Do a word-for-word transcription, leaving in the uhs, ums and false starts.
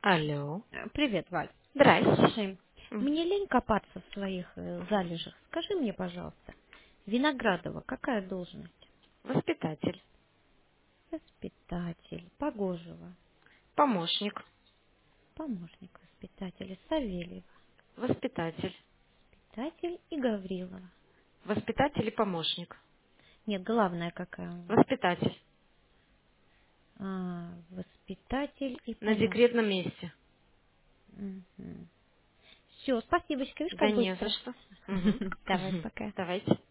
Алло. Э, Привет, Валь. Здрасте. Слушай, М. мне лень копаться в своих э, залежах. Скажи мне, пожалуйста, Виноградова какая должность? Воспитатель. Воспитатель. Погожева. Помощник. Помощник воспитателя. Савельева. Воспитатель. Воспитатель и Гаврилова. Воспитатель и помощник. Нет, главная какая у вас? Воспитатель. А, воспитатель и На помощник. декретном месте. Все, спасибо, видишь, Да как не за быстро. что. Мгм. Давай, Мгм. пока. Давайте.